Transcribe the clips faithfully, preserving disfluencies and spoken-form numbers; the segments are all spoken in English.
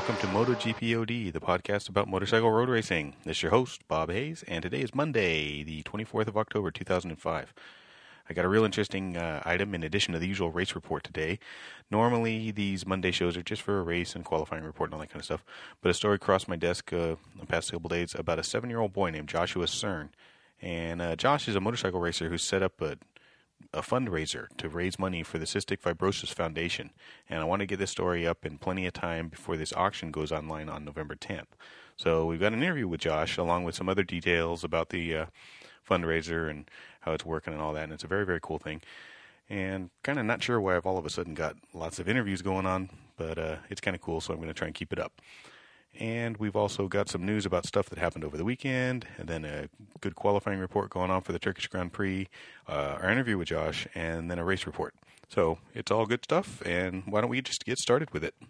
welcome to MotoGP O D, the podcast about motorcycle road racing. This is your host, Bob Hayes, and today is Monday, the twenty-fourth of October, two thousand five. I got a real interesting uh, item in addition to the usual race report today. Normally, these Monday shows are just for a race and qualifying report and all that kind of stuff, but a story crossed my desk uh, the past couple days about a seven-year-old boy named Joshua Cern. And uh, Josh is a motorcycle racer who set up a a fundraiser to raise money for the Cystic Fibrosis Foundation. And I want to get this story up in plenty of time before this auction goes online on November tenth. So we've got an interview with Josh along with some other details about the uh, fundraiser and how it's working and all that. And it's a very, very cool thing. And kind of not sure why I've all of a sudden got lots of interviews going on, but uh, it's kind of cool, so I'm going to try and keep it up. And we've also got some news about stuff that happened over the weekend, and then a good qualifying report going on for the Turkish Grand Prix, uh, our interview with Josh, and then a race report. So it's all good stuff, and why don't we just get started with it?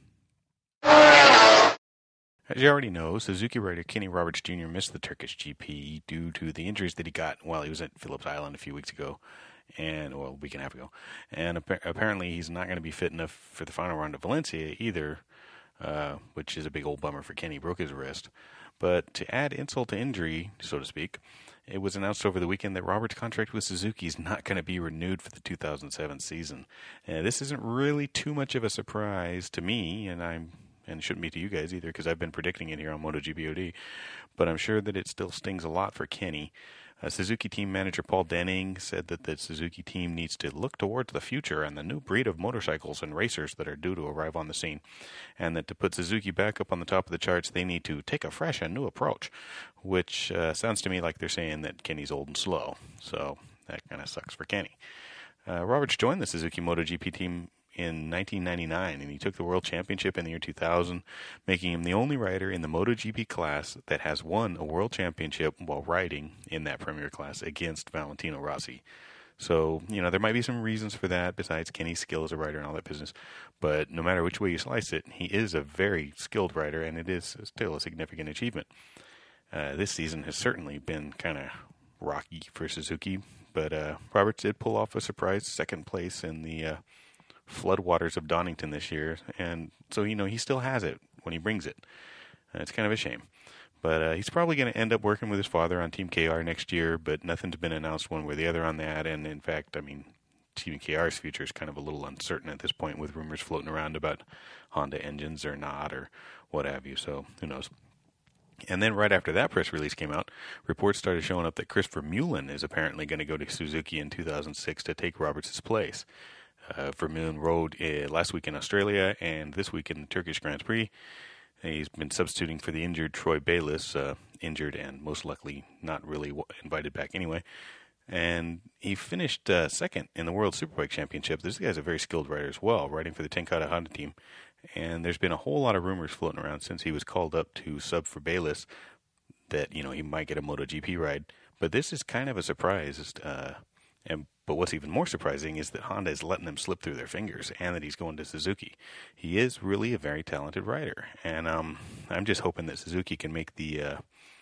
As you already know, Suzuki rider Kenny Roberts Junior missed the Turkish G P due to the injuries that he got while he was at Phillips Island a few weeks ago, and well, a week and a half ago. And apparently he's not going to be fit enough for the final round of Valencia either. Uh, which is a big old bummer for Kenny. He broke his wrist. But to add insult to injury, so to speak, it was announced over the weekend that Roberts' contract with Suzuki is not going to be renewed for the two thousand seven season. Uh, this isn't really too much of a surprise to me, and I'm and it shouldn't be to you guys either, because I've been predicting it here on MotoGP O D. But I'm sure that it still stings a lot for Kenny. Uh, Suzuki team manager Paul Denning said that the Suzuki team needs to look towards the future and the new breed of motorcycles and racers that are due to arrive on the scene, and that to put Suzuki back up on the top of the charts, they need to take a fresh and new approach, which uh, sounds to me like they're saying that Kenny's old and slow, so that kind of sucks for Kenny. Uh, Roberts joined the Suzuki MotoGP team in nineteen ninety-nine, and he took the World Championship in the year two thousand, making him the only rider in the MotoGP class that has won a World Championship while riding in that Premier class against Valentino Rossi. So, you know, there might be some reasons for that besides Kenny's skill as a rider and all that business, but no matter which way you slice it, he is a very skilled rider, and it is still a significant achievement. Uh, this season has certainly been kind of rocky for Suzuki, but uh, Roberts did pull off a surprise second place in the uh, floodwaters of Donington this year, and so, you know, he still has it when he brings it. Uh, it's kind of a shame. But uh, he's probably going to end up working with his father on Team K R next year, but nothing's been announced one way or the other on that, and in fact, I mean, Team K R's future is kind of a little uncertain at this point, with rumors floating around about Honda engines or not, or what have you, so who knows. And then right after that press release came out, reports started showing up that Christopher Mullen is apparently going to go to Suzuki in two thousand six to take Roberts' place. Uh, Vermeulen rode uh, last week in Australia and this week in the Turkish Grand Prix. He's been substituting for the injured Troy Bayliss, uh, injured and most likely not really w- invited back anyway. And he finished uh, second in the World Superbike Championship. This guy's a very skilled rider as well, riding for the Tenkata Honda team. And there's been a whole lot of rumors floating around since he was called up to sub for Bayliss that, you know, he might get a MotoGP ride. But this is kind of a surprise. Uh, and But what's even more surprising is that Honda is letting him slip through their fingers, and that he's going to Suzuki. He is really a very talented rider, and um, I'm just hoping that Suzuki can make the uh,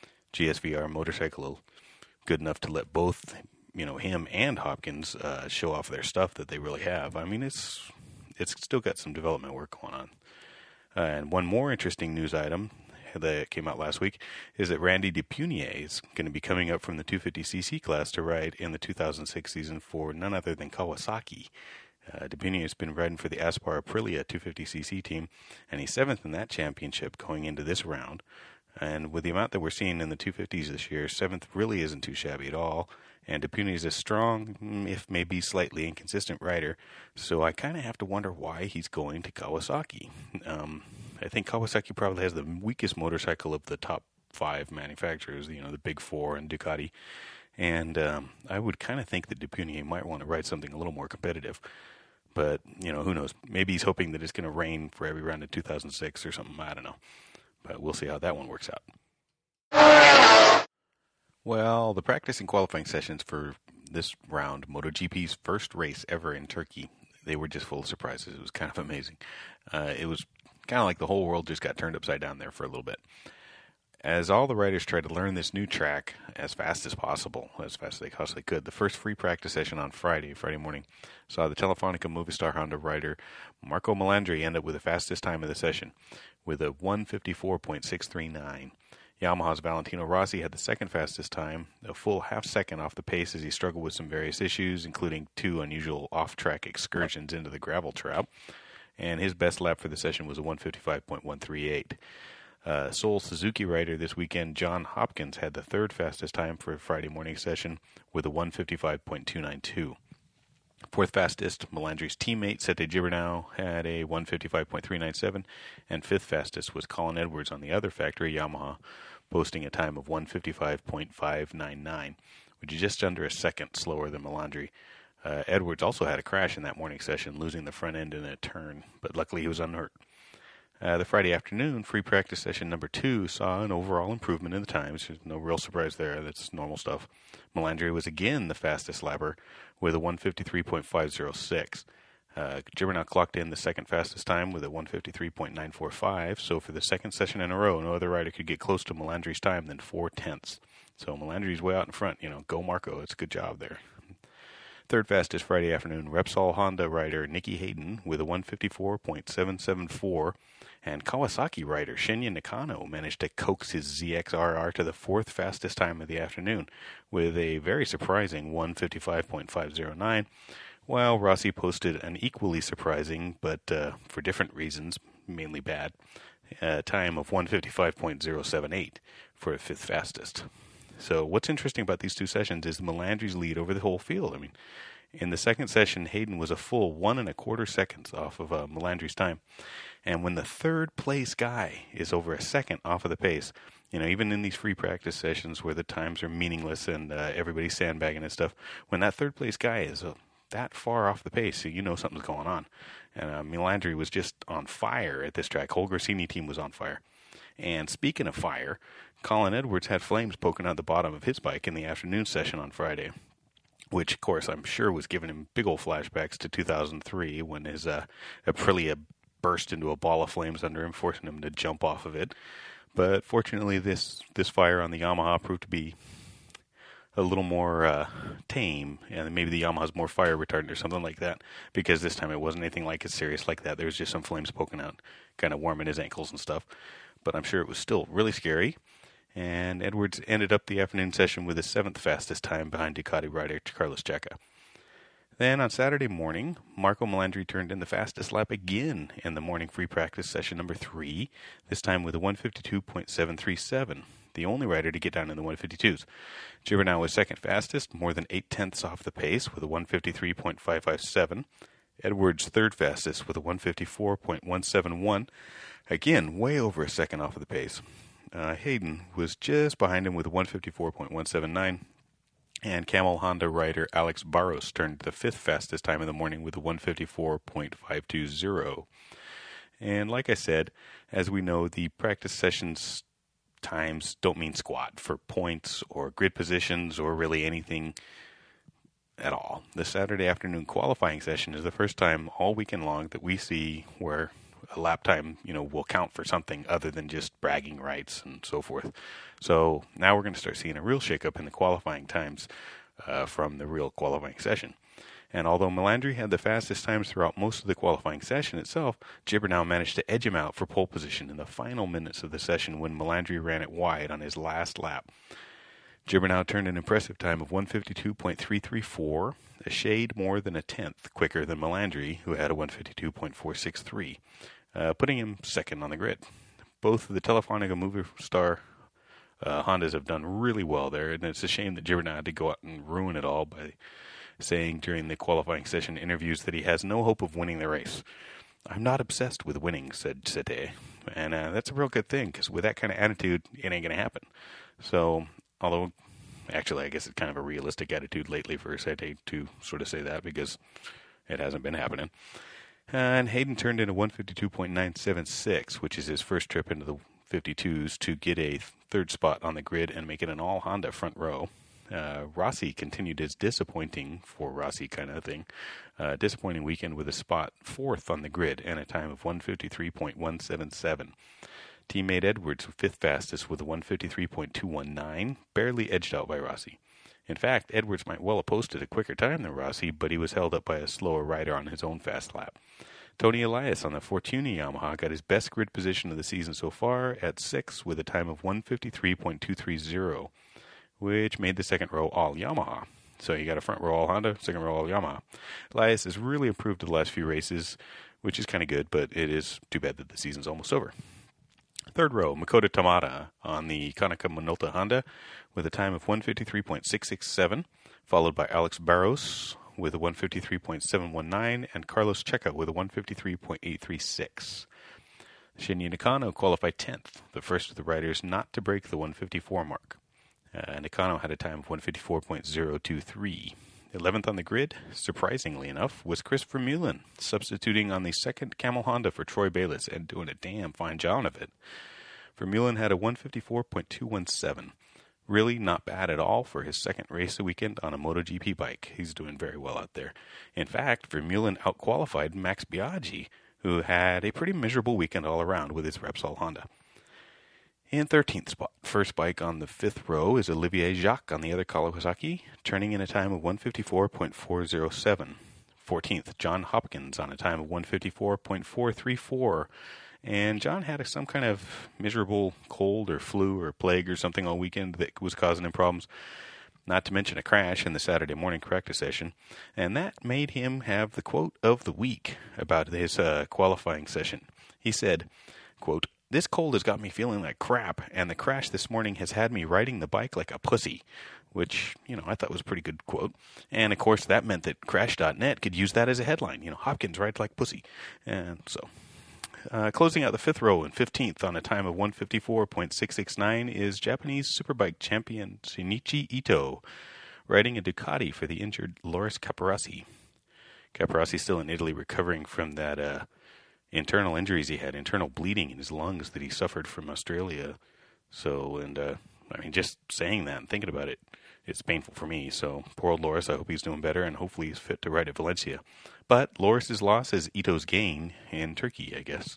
G S V R motorcycle good enough to let both, you know, him and Hopkins uh, show off their stuff that they really have. I mean, it's it's still got some development work going on. Uh, and one more interesting news item that came out last week is that Randy DePunier is going to be coming up from the two fifty c c class to ride in the two thousand six season for none other than Kawasaki. Uh, DePunier has been riding for the Aspar Aprilia two fifty c c team, and he's seventh in that championship going into this round. And with the amount that we're seeing in the two fifties this year, seventh really isn't too shabby at all. And DePunier is a strong, if maybe slightly inconsistent rider, so I kind of have to wonder why he's going to Kawasaki. Um, I think Kawasaki probably has the weakest motorcycle of the top five manufacturers, you know, the big four and Ducati. And um, I would kind of think that DePunier might want to ride something a little more competitive. But, you know, who knows? Maybe he's hoping that it's going to rain for every round of two thousand six or something. I don't know. But we'll see how that one works out. Well, the practice and qualifying sessions for this round, MotoGP's first race ever in Turkey, they were just full of surprises. It was kind of amazing. Uh, it was kind of like the whole world just got turned upside down there for a little bit. As all the riders tried to learn this new track as fast as possible, as fast as they possibly could, the first free practice session on Friday, Friday morning, saw the Telefonica Movistar Honda rider Marco Melandri end up with the fastest time of the session, with a one fifty-four point six three nine. Yamaha's Valentino Rossi had the second fastest time, a full half second off the pace as he struggled with some various issues, including two unusual off-track excursions into the gravel trap, and his best lap for the session was a one fifty-five point one three eight. Uh, Seoul Suzuki rider this weekend, John Hopkins, had the third fastest time for a Friday morning session with a one fifty-five point two nine two. Fourth fastest, Melandri's teammate, Sete Gibernau, had a one fifty-five point three nine seven, and fifth fastest was Colin Edwards on the other factory, Yamaha, posting a time of one fifty-five point five nine nine, which is just under a second slower than Melandri. Uh, Edwards also had a crash in that morning session, losing the front end in a turn, but luckily he was unhurt. Uh, the Friday afternoon free practice session number two saw an overall improvement in the times. There's no real surprise there. That's normal stuff. Melandri was again the fastest lapper with a one fifty-three point five oh six. Uh, Gibernau clocked in the second fastest time with a one fifty-three point nine four five. So for the second session in a row, no other rider could get close to Melandri's time than four tenths. So Melandri's way out in front. You know, go Marco. It's a good job there. Third fastest Friday afternoon, Repsol Honda rider Nicky Hayden with a one fifty-four point seven seven four, and Kawasaki rider Shinya Nakano managed to coax his Z X R R to the fourth fastest time of the afternoon with a very surprising one fifty-five point five oh nine, while Rossi posted an equally surprising, but uh, for different reasons, mainly bad, uh, time of one fifty-five point oh seven eight for fifth fastest. So what's interesting about these two sessions is Melandri's lead over the whole field. I mean, in the second session, Hayden was a full one and a quarter seconds off of uh, Melandri's time. And when the third place guy is over a second off of the pace, you know, even in these free practice sessions where the times are meaningless and uh, everybody's sandbagging and stuff, when that third place guy is uh, that far off the pace, so you know something's going on. And uh, Melandri was just on fire at this track. Whole Gresini team was on fire. And speaking of fire, Colin Edwards had flames poking out the bottom of his bike in the afternoon session on Friday, which, of course, I'm sure was giving him big old flashbacks to two thousand three when his uh, Aprilia burst into a ball of flames under him, forcing him to jump off of it. But fortunately, this, this fire on the Yamaha proved to be a little more uh, tame, and maybe the Yamaha's more fire retardant or something like that, because this time it wasn't anything like as serious like that. There was just some flames poking out, kind of warming his ankles and stuff. But I'm sure it was still really scary. And Edwards ended up the afternoon session with the seventh fastest time behind Ducati rider Carlos Checa. Then on Saturday morning, Marco Melandri turned in the fastest lap again in the morning free practice session number three, this time with a one fifty-two point seven three seven, the only rider to get down in the one fifty-twos. Gibernau was second fastest, more than eight tenths off the pace with a one fifty-three point five five seven. Edwards third fastest with a one fifty-four point one seven one, again way over a second off of the pace. Uh, Hayden was just behind him with a one fifty-four point one seven nine, and Camel Honda rider Alex Barros turned the fifth fastest time of the morning with a one fifty-four point five two oh. And like I said, as we know, the practice sessions times don't mean squat for points or grid positions or really anything at all. The Saturday afternoon qualifying session is the first time all weekend long that we see where a lap time, you know, will count for something other than just bragging rights and so forth. So now we're going to start seeing a real shakeup in the qualifying times uh, from the real qualifying session. And although Melandri had the fastest times throughout most of the qualifying session itself, Gibernau managed to edge him out for pole position in the final minutes of the session when Melandri ran it wide on his last lap. Gibernau turned an impressive time of one fifty-two point three three four, a shade more than a tenth quicker than Melandri, who had a one fifty-two point four six three, uh, putting him second on the grid. Both of the Telefonica Movistar uh, Hondas have done really well there, and it's a shame that Gibernau had to go out and ruin it all by saying during the qualifying session interviews that he has no hope of winning the race. I'm not obsessed with winning, said Sete, and uh, that's a real good thing, because with that kind of attitude, it ain't going to happen. So, although, actually, I guess it's kind of a realistic attitude lately for Sete to sort of say that, because it hasn't been happening. And Hayden turned in a one fifty-two point nine seven six, which is his first trip into the fifty-twos, to get a third spot on the grid and make it an all-Honda front row. Uh, Rossi continued his disappointing, for Rossi kind of thing, uh, disappointing weekend with a spot fourth on the grid and a time of one fifty-three point one seven seven. Teammate Edwards, fifth fastest with a one fifty-three point two one nine, barely edged out by Rossi. In fact, Edwards might well have posted a quicker time than Rossi, but he was held up by a slower rider on his own fast lap. Tony Elias on the Fortuna Yamaha got his best grid position of the season so far at sixth with a time of one fifty-three point two three zero, which made the second row all Yamaha. So you got a front row all Honda, second row all Yamaha. Elias has really improved the last few races, which is kind of good, but it is too bad that the season's almost over. Third row, Makoto Tamada on the Konica Minolta Honda with a time of one fifty-three point six six seven, followed by Alex Barros with a one fifty-three point seven one nine and Carlos Checa with a one fifty-three point eight three six. Shinya Nakano qualified tenth, the first of the riders not to break the one fifty-four mark. Uh, Nakano had a time of one fifty-four point zero two three. eleventh on the grid, surprisingly enough, was Chris Vermeulen, substituting on the second Camel Honda for Troy Bayliss and doing a damn fine job of it. Vermeulen had a one fifty-four point two one seven. Really not bad at all for his second race of the weekend on a MotoGP bike. He's doing very well out there. In fact, Vermeulen outqualified Max Biaggi, who had a pretty miserable weekend all around with his Repsol Honda. In thirteenth spot, first bike on the fifth row is Olivier Jacques on the other Kawasaki, turning in a time of one fifty-four point four oh seven. fourteenth, John Hopkins on a time of one fifty-four point four three four. And John had a, some kind of miserable cold or flu or plague or something all weekend that was causing him problems, not to mention a crash in the Saturday morning corrective session. And that made him have the quote of the week about his uh, qualifying session. He said, quote, "This cold has got me feeling like crap, and the crash this morning has had me riding the bike like a pussy," which, you know, I thought was a pretty good quote. And, of course, that meant that Crash dot net could use that as a headline. You know, Hopkins rides like pussy. And so, uh, closing out the fifth row and fifteenth on a time of one fifty-four point six six nine is Japanese Superbike champion Shinichi Ito, riding a Ducati for the injured Loris Capirossi. Capirossi still in Italy recovering from that uh, internal injuries he had, internal bleeding in his lungs that he suffered from Australia. So, and, uh, I mean, just saying that and thinking about it, it's painful for me. So, poor old Loris, I hope he's doing better, and hopefully he's fit to ride at Valencia. But Loris's loss is Ito's gain in Turkey, I guess.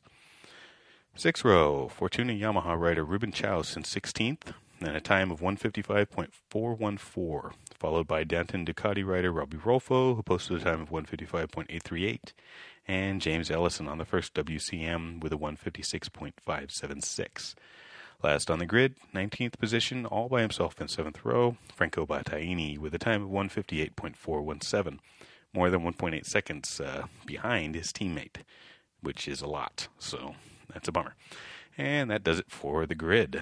Sixth row, Fortuna Yamaha rider Ruben Chaus in sixteenth, and a time of one fifty-five point four one four, followed by Danton Ducati rider Robbie Rolfo, who posted a time of one fifty-five point eight three eight, and James Ellison on the first W C M with a one fifty-six point five seven six. Last on the grid, nineteenth position, all by himself in seventh row, Franco Battaini with a time of one fifty-eight point four one seven, more than one point eight seconds uh, behind his teammate, which is a lot, so that's a bummer. And that does it for the grid.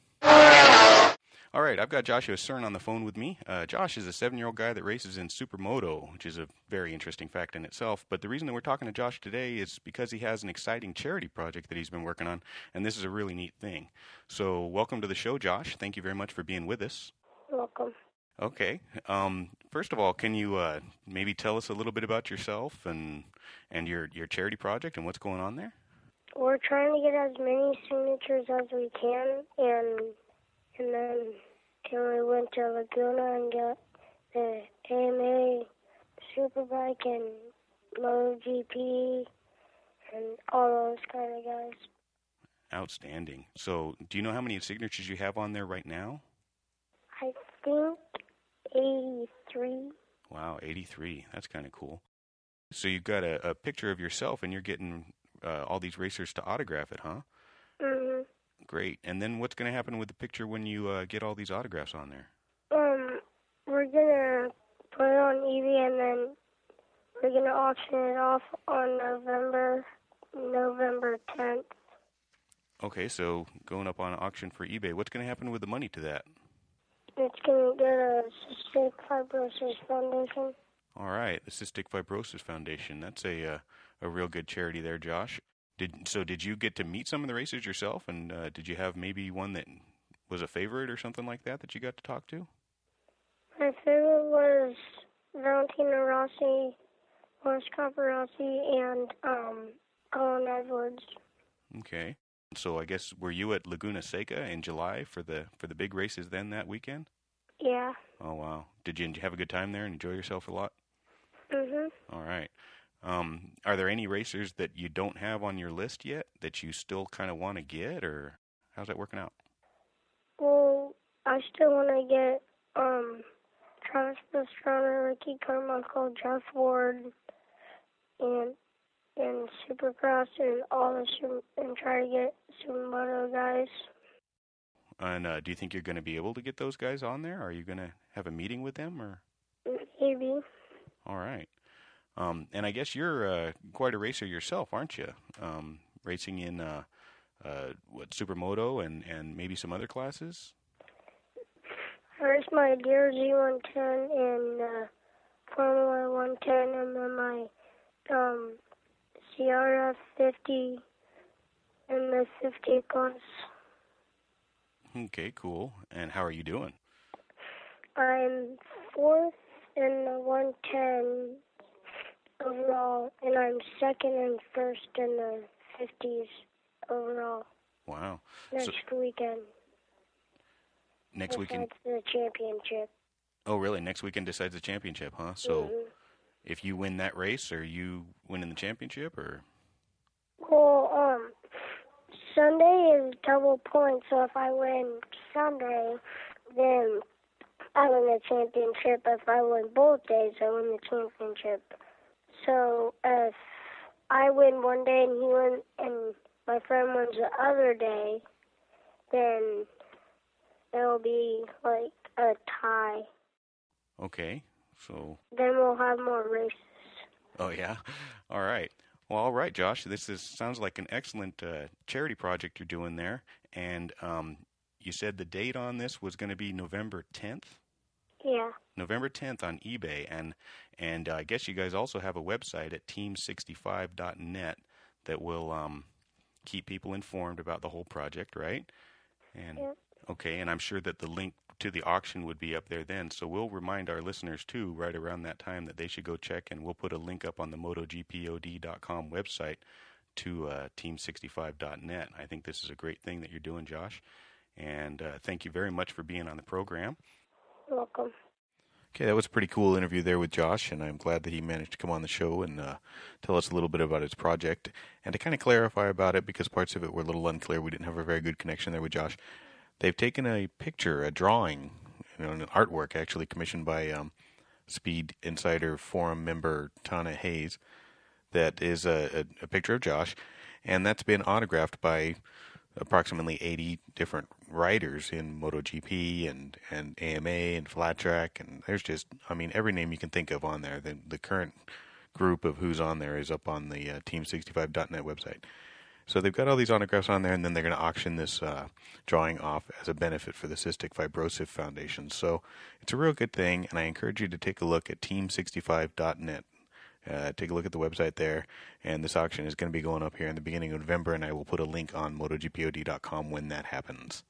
All right, I've got Joshua Cern on the phone with me. Uh, Josh is a seven-year-old guy that races in Supermoto, which is a very interesting fact in itself. But the reason that we're talking to Josh today is because he has an exciting charity project that he's been working on, and this is a really neat thing. So welcome to the show, Josh. Thank you very much for being with us. You're welcome. Okay. Um, first of all, can you uh, maybe tell us a little bit about yourself and and your, your charity project and what's going on there? We're trying to get as many signatures as we can, and and then till we went to Laguna and got the A M A Superbike and MotoGP and all those kind of guys. Outstanding. So do you know how many signatures you have on there right now? I think eighty-three. Wow, eighty-three. That's kind of cool. So you've got a, a picture of yourself, and you're getting uh, all these racers to autograph it, huh? Mm-hmm. Great. And then what's going to happen with the picture when you uh, get all these autographs on there? Um, we're going to put it on eBay, and then we're going to auction it off on November, November tenth. Okay, so going up on auction for eBay. What's going to happen with the money to that? It's going to go to Cystic Fibrosis Foundation. All right, the Cystic Fibrosis Foundation. That's a uh, a real good charity there, Josh. Did so? Did you get to meet some of the racers yourself, and uh, did you have maybe one that was a favorite or something like that that you got to talk to? My favorite was Valentino Rossi, Loris Capirossi, and um, Colin Edwards. Okay. So I guess were you at Laguna Seca in July for the for the big races then that weekend? Yeah. Oh wow! Did you, did you have a good time there and enjoy yourself a lot? Mhm. All right. Um, are there any racers that you don't have on your list yet that you still kind of want to get, or how's that working out? Well, I still want to get um, Travis Pastrana, Ricky Carmichael, Jeff Ward, and and Supercross and all the super, and try to get Supermoto guys. And uh, do you think you're going to be able to get those guys on there? Are you going to have a meeting with them, or? Maybe. All right. Um, and I guess you're uh, quite a racer yourself, aren't you? Um, racing in uh, uh, what Supermoto and, and maybe some other classes. I raced my Deere Z one ten and uh, Formula one ten, and then my um, C R F fifty and the fifty class. Okay, cool. And how are you doing? I'm fourth in the one ten overall, and I'm second and first in the fifties overall. Wow. Next so, weekend. Next weekend? Decides the championship. Oh, really? Next weekend decides the championship, huh? So mm-hmm. if you win that race, are you winning the championship, or? Well, um, Sunday is double points, so if I win Sunday, then I win the championship. If I win both days, I win the championship. So if I win one day and he wins, and my friend wins the other day, then it'll be like a tie. Okay, so. Then we'll have more races. Oh, yeah? All right. Well, all right, Josh. This is sounds like an excellent uh, charity project you're doing there. And um, you said the date on this was going to be November tenth? Yeah. November tenth on eBay. And and uh, I guess you guys also have a website at team sixty-five dot net that will um, keep people informed about the whole project, right? And yeah. Okay, and I'm sure that the link to the auction would be up there then. So we'll remind our listeners, too, right around that time that they should go check, and we'll put a link up on the MotoGPod dot com website to uh, team sixty-five dot net. I think this is a great thing that you're doing, Josh. And uh, thank you very much for being on the program. You're welcome. Okay, that was a pretty cool interview there with Josh, and I'm glad that he managed to come on the show and uh, tell us a little bit about his project. And to kind of clarify about it, because parts of it were a little unclear, we didn't have a very good connection there with Josh. They've taken a picture, a drawing, you know, an artwork actually commissioned by um, Speed Insider Forum member Tana Hayes. That is a, a, a picture of Josh, and that's been autographed by approximately eighty different riders in MotoGP and, and A M A and Flat Track, and there's just, I mean, every name you can think of on there. The, the current group of who's on there is up on the uh, team sixty-five dot net website. So they've got all these autographs on there, and then they're going to auction this uh, drawing off as a benefit for the Cystic Fibrosis Foundation. So it's a real good thing, and I encourage you to take a look at team sixty-five dot net. Uh, take a look at the website there, and this auction is going to be going up here in the beginning of November, and I will put a link on MotoGPod dot com when that happens.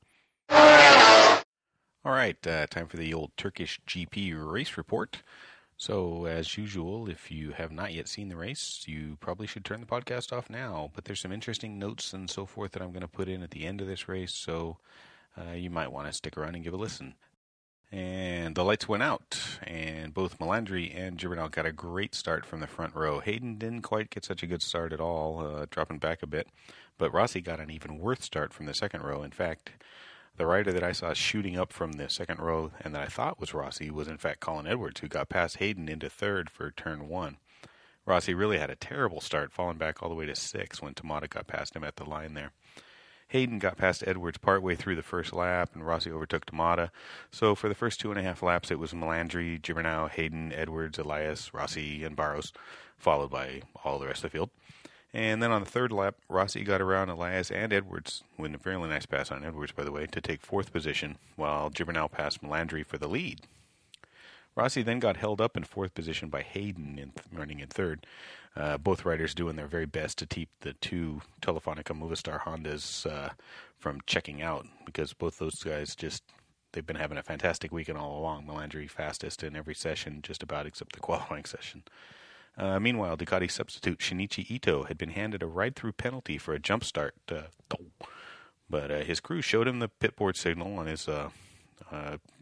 All right, uh, time for the old Turkish G P race report. So, as usual, if you have not yet seen the race, you probably should turn the podcast off now. But there's some interesting notes and so forth that I'm going to put in at the end of this race, so uh, you might want to stick around and give a listen. And the lights went out, and both Melandri and Gibernal got a great start from the front row. Hayden didn't quite get such a good start at all, uh, dropping back a bit. But Rossi got an even worse start from the second row. In fact, the rider that I saw shooting up from the second row and that I thought was Rossi was in fact Colin Edwards, who got past Hayden into third for turn one. Rossi really had a terrible start, falling back all the way to sixth when Tamada got past him at the line there. Hayden got past Edwards partway through the first lap, and Rossi overtook Tamada. So for the first two and a half laps, it was Melandri, Gibernau, Hayden, Edwards, Elias, Rossi, and Barros, followed by all the rest of the field. And then on the third lap, Rossi got around Elias and Edwards, with a fairly nice pass on Edwards, by the way, to take fourth position, while Gibernau passed Melandri for the lead. Rossi then got held up in fourth position by Hayden in th- running in third. Uh, both riders doing their very best to keep the two Telefonica Movistar Hondas uh, from checking out, because both those guys just, they've been having a fantastic weekend all along. Melandri fastest in every session, just about except the qualifying session. Uh, meanwhile, Ducati substitute Shinichi Ito had been handed a ride-through penalty for a jump start, uh, but uh, his crew showed him the pit board signal on his uh, uh,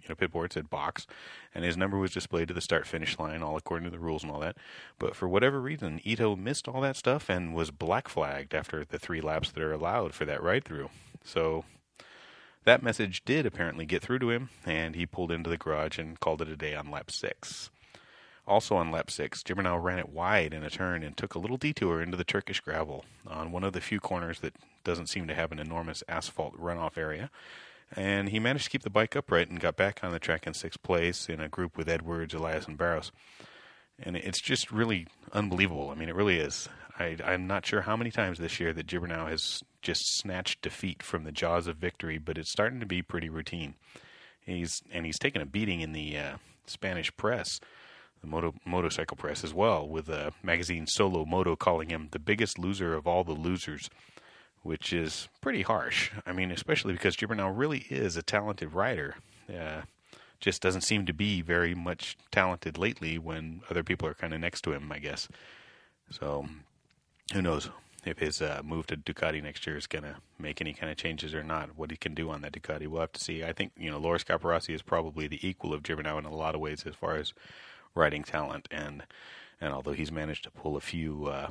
you know, pit board said box, and his number was displayed to the start-finish line, all according to the rules and all that. But for whatever reason, Ito missed all that stuff and was black flagged after the three laps that are allowed for that ride-through. So that message did apparently get through to him, and he pulled into the garage and called it a day on lap six. Also on lap six, Gibernau ran it wide in a turn and took a little detour into the Turkish gravel on one of the few corners that doesn't seem to have an enormous asphalt runoff area. And he managed to keep the bike upright and got back on the track in sixth place in a group with Edwards, Elias, and Barros. And it's just really unbelievable. I mean, it really is. I, I'm not sure how many times this year that Gibernau has just snatched defeat from the jaws of victory, but it's starting to be pretty routine. He's and he's taken a beating in the uh, Spanish press, the moto, motorcycle press as well, with uh, magazine Solo Moto calling him the biggest loser of all the losers, which is pretty harsh. I mean, especially because Gibernau really is a talented rider. Uh, just doesn't seem to be very much talented lately when other people are kind of next to him, I guess. So who knows if his uh, move to Ducati next year is going to make any kind of changes or not, what he can do on that Ducati. We'll have to see. I think, you know, Loris Capirossi is probably the equal of Gibernau in a lot of ways as far as riding talent, and and although he's managed to pull a few uh,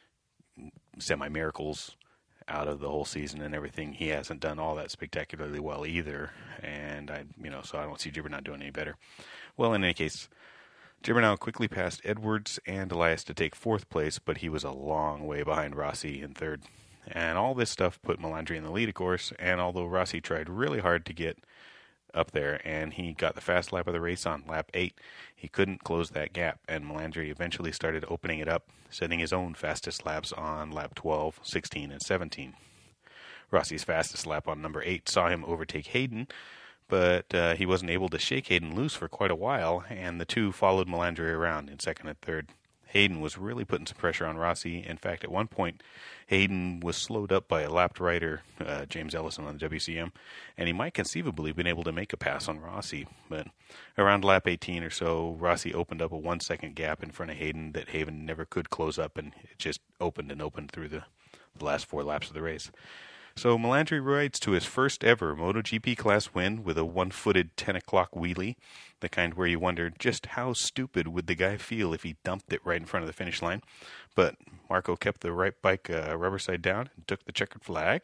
semi-miracles out of the whole season and everything, he hasn't done all that spectacularly well either, and I, you know, so I don't see Gibernau doing any better. Well, in any case, Gibernau quickly passed Edwards and Elias to take fourth place, but he was a long way behind Rossi in third. And all this stuff put Melandri in the lead, of course, and although Rossi tried really hard to get up there, and he got the fast lap of the race on lap eight, he couldn't close that gap, and Melandri eventually started opening it up, setting his own fastest laps on lap twelve, sixteen, and seventeen. Rossi's fastest lap on number eight saw him overtake Hayden, but uh, he wasn't able to shake Hayden loose for quite a while, and the two followed Melandri around in second and third. Hayden was really putting some pressure on Rossi. In fact, at one point, Hayden was slowed up by a lapped rider, uh, James Ellison on the W C M, and he might conceivably have been able to make a pass on Rossi. But around lap eighteen or so, Rossi opened up a one-second gap in front of Hayden that Hayden never could close up, and it just opened and opened through the, the last four laps of the race. So Melandri rides to his first ever MotoGP class win with a one-footed ten o'clock wheelie, the kind where you wonder just how stupid would the guy feel if he dumped it right in front of the finish line. But Marco kept the right bike uh, rubber side down and took the checkered flag.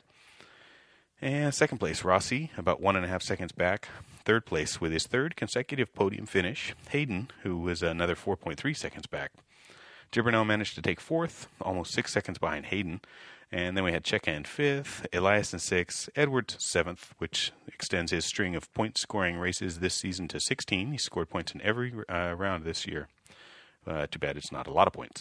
And second place, Rossi, about one and a half seconds back. Third place with his third consecutive podium finish, Hayden, who was another four point three seconds back. Gibernau managed to take fourth, almost six seconds behind Hayden. And then we had Checa in fifth, Elias in sixth, Edwards seventh, which extends his string of point-scoring races this season to sixteen. He scored points in every uh, round this year. Uh, too bad it's not a lot of points.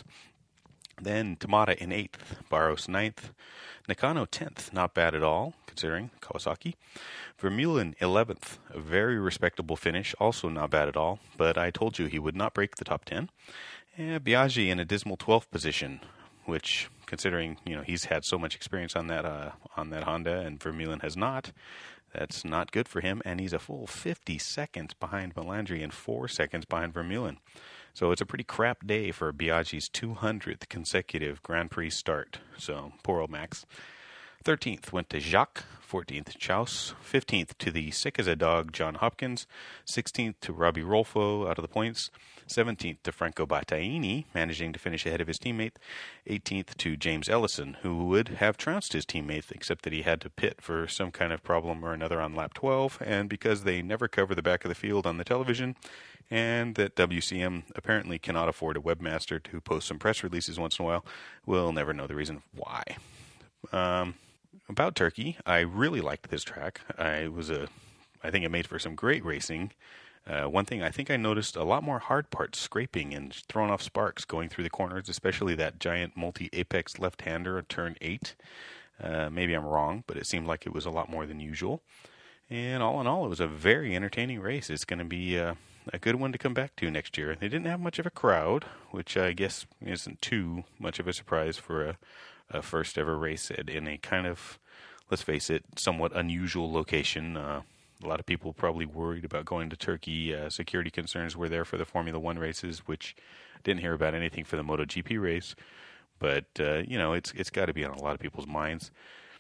Then Tamada in eighth, Barros ninth, Nakano tenth, not bad at all, considering Kawasaki. Vermeulen eleventh, a very respectable finish, also not bad at all, but I told you he would not break the top ten. And Biaggi in a dismal twelfth position, which, considering, you know, he's had so much experience on that uh, on that Honda and Vermeulen has not, that's not good for him, and he's a full fifty seconds behind Melandri and four seconds behind Vermeulen. So it's a pretty crap day for Biaggi's two hundredth consecutive Grand Prix start. So poor old Max. thirteenth went to Jacques, fourteenth Chaus, fifteenth to the sick as a dog John Hopkins, sixteenth to Robbie Rolfo out of the points, seventeenth to Franco Battaini, managing to finish ahead of his teammate, eighteenth to James Ellison, who would have trounced his teammate, except that he had to pit for some kind of problem or another on lap twelve, and because they never cover the back of the field on the television, and that W C M apparently cannot afford a webmaster to post some press releases once in a while, we'll never know the reason why. Um... About Turkey, I really liked this track. I was a, I think it made for some great racing. Uh, one thing I think I noticed a lot more hard parts scraping and throwing off sparks going through the corners, especially that giant multi-apex left-hander at turn eight. Uh, maybe I'm wrong, but it seemed like it was a lot more than usual. And all in all, it was a very entertaining race. It's going to be uh, a good one to come back to next year. They didn't have much of a crowd, which I guess isn't too much of a surprise for a A first ever race at, in a kind of, let's face it, somewhat unusual location. Uh, a lot of people probably worried about going to Turkey. Uh, security concerns were there for the Formula One races, which didn't hear about anything for the MotoGP race. But, uh, you know, it's it's got to be on a lot of people's minds.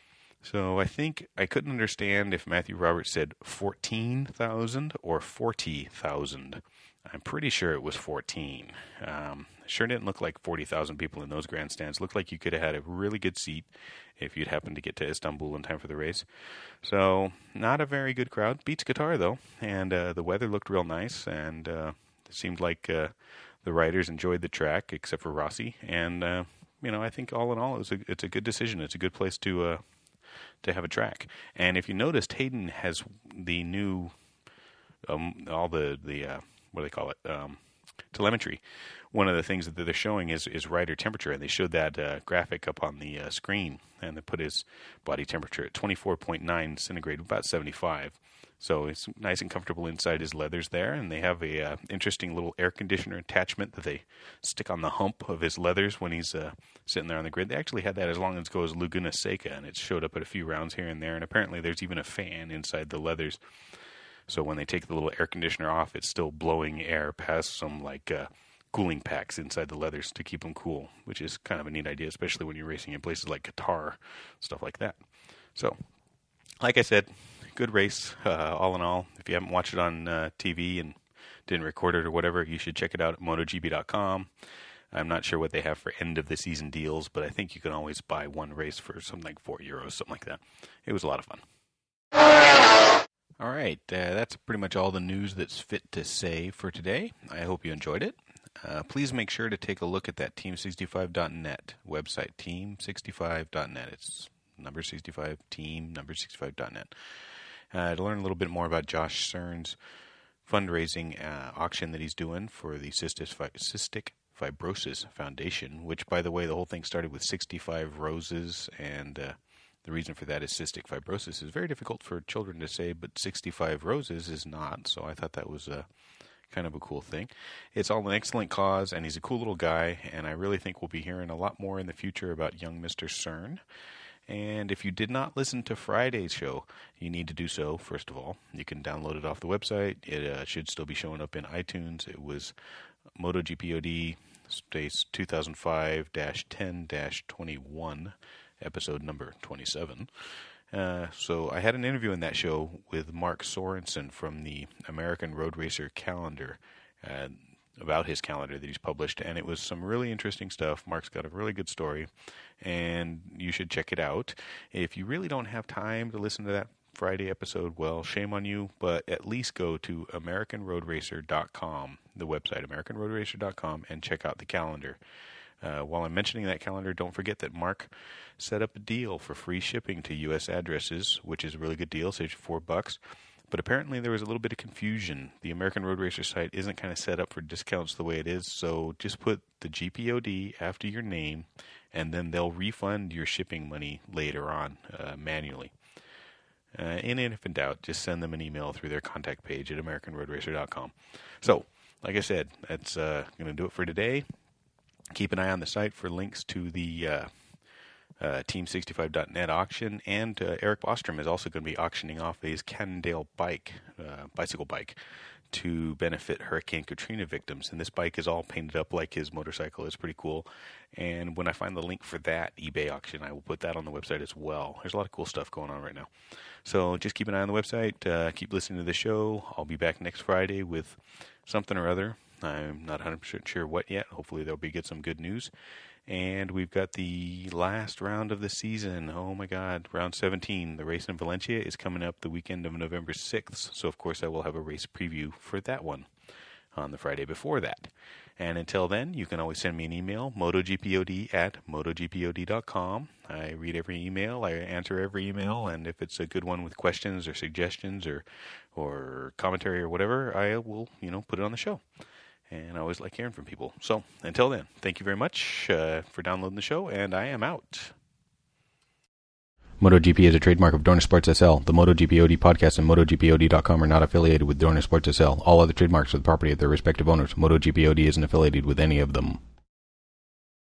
So I think I couldn't understand if Matthew Roberts said fourteen thousand or forty thousand. I'm pretty sure it was fourteen. Um, sure didn't look like forty thousand people in those grandstands. Looked like you could have had a really good seat if you'd happened to get to Istanbul in time for the race. So not a very good crowd. Beats Qatar, though. And uh, the weather looked real nice. And uh, it seemed like uh, the riders enjoyed the track, except for Rossi. And, uh, you know, I think all in all, it was a, it's a good decision. It's a good place to... Uh, to have a track. And if you noticed, Hayden has the new, um, all the, the uh, what do they call it, um, telemetry. One of the things that they're showing is, is rider temperature, and they showed that uh, graphic up on the uh, screen, and they put his body temperature at twenty-four point nine centigrade, about seventy-five. So it's nice and comfortable inside his leathers there, and they have a uh, interesting little air conditioner attachment that they stick on the hump of his leathers when he's uh, sitting there on the grid. They actually had that as long ago as Laguna Seca, and it showed up at a few rounds here and there, and apparently there's even a fan inside the leathers. So when they take the little air conditioner off, it's still blowing air past some like uh, cooling packs inside the leathers to keep them cool, which is kind of a neat idea, especially when you're racing in places like Qatar, stuff like that. So, like I said, good race, uh, all in all. If you haven't watched it on uh, T V and didn't record it or whatever, you should check it out at MotoGP dot com. I'm not sure what they have for end-of-the-season deals, but I think you can always buy one race for something like four euros, something like that. It was a lot of fun. All right, uh, that's pretty much all the news that's fit to say for today. I hope you enjoyed it. Uh, please make sure to take a look at that team sixty-five dot net website, team sixty-five dot net. It's number sixty-five, team number sixty-five dot net. Uh, to learn a little bit more about Josh Cern's fundraising uh, auction that he's doing for the Cystic, Cystic Fibrosis Foundation, which, by the way, the whole thing started with sixty-five roses, and uh, the reason for that is cystic fibrosis is very difficult for children to say, but sixty-five roses is not, so I thought that was a kind of a cool thing. It's all an excellent cause, and he's a cool little guy, and I really think we'll be hearing a lot more in the future about young Mister Cern. And if you did not listen to Friday's show, you need to do so, first of all. You can download it off the website. It uh, should still be showing up in iTunes. It was MotoGPOD space two thousand five dash ten dash twenty-one, episode number twenty-seven. Uh, so I had an interview in that show with Mark Sorensen from the American Road Racer Calendar, uh, about his calendar that he's published, and it was some really interesting stuff. Mark's got a really good story, and you should check it out. If you really don't have time to listen to that Friday episode, well, shame on you, but at least go to American Road Racer dot com, the website, American Road Racer dot com, and check out the calendar. Uh, while I'm mentioning that calendar, don't forget that Mark set up a deal for free shipping to U S addresses, which is a really good deal, saves you four bucks. But apparently there was a little bit of confusion. The American Road Racer site isn't kind of set up for discounts the way it is, so just put the G P O D after your name, and then they'll refund your shipping money later on uh, manually. Uh, and if in doubt, just send them an email through their contact page at American Road Racer dot com. So, like I said, that's uh, going to do it for today. Keep an eye on the site for links to the uh, uh, team sixty-five dot net auction, and uh, Eric Bostrom is also going to be auctioning off his Cannondale bike, uh, bicycle bike, to benefit Hurricane Katrina victims. And this bike is all painted up like his motorcycle. It's pretty cool. And when I find the link for that eBay auction, I will put that on the website as well. There's a lot of cool stuff going on right now. So just keep an eye on the website. Uh, keep listening to the show. I'll be back next Friday with something or other. I'm not one hundred percent sure what yet. Hopefully there'll be get some good news. And we've got the last round of the season. Oh, my God. Round seventeen. The race in Valencia is coming up the weekend of November sixth. So, of course, I will have a race preview for that one on the Friday before that. And until then, you can always send me an email, MotoGPOD at MotoGPOD dot com. I read every email. I answer every email. And if it's a good one with questions or suggestions or, or commentary or whatever, I will, you know, put it on the show. And I always like hearing from people. So, until then, thank you very much uh, for downloading the show, and I am out. MotoGP is a trademark of Dorna Sports S L. The MotoGPOD podcast and MotoGPOD dot com are not affiliated with Dorna Sports S L. All other trademarks are the property of their respective owners. MotoGPOD isn't affiliated with any of them.